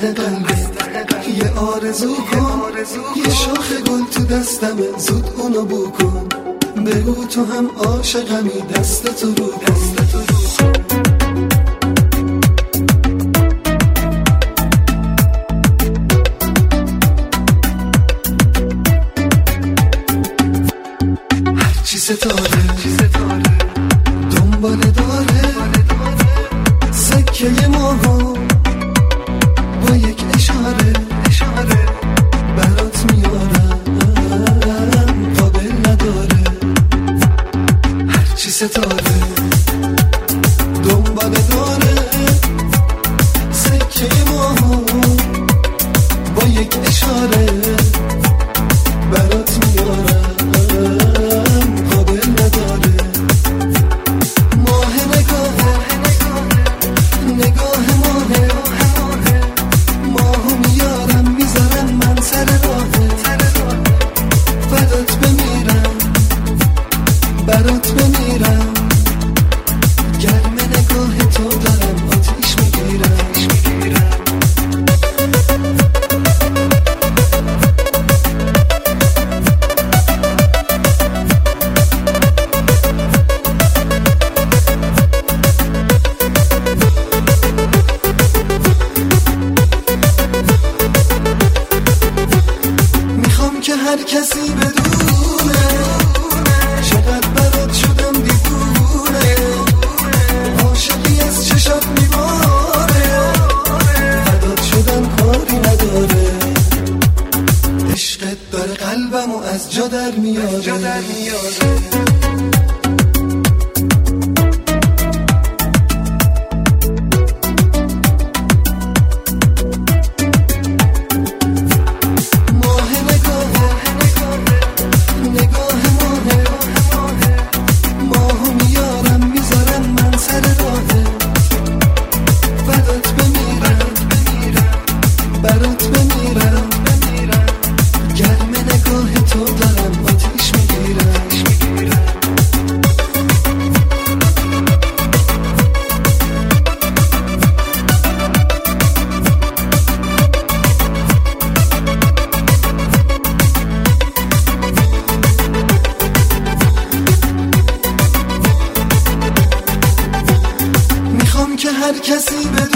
قلبه یه آرزو کن، یه شاخ گل تو دستمه زود اونو بو کن، بگو تو هم عاشقمی دستتو رو کن. هرچی ستاره دنباله داره سکه ماهو با یک اشاره برات میارم قابل نداره. هرچی ستاره دنباله داره سکه ماهو با یک اشاره برات میارم قابل نداره. ماه نگاه ماهو میارم میذارم من سر راهه، فدات بمیرم برات بمیرم، گرم نگاه تو دارم آتیش میگیرم. که هر کسی بدونه چقدر برات شدم دیوونه، عاشقی از چشات میباره، فدات شدن کاری نداره، عشقت داره قلبمو از جا در میاره. برات بمیرم گرم نگاه تو دارم آتیش میگیرم. میخوام که هر کسی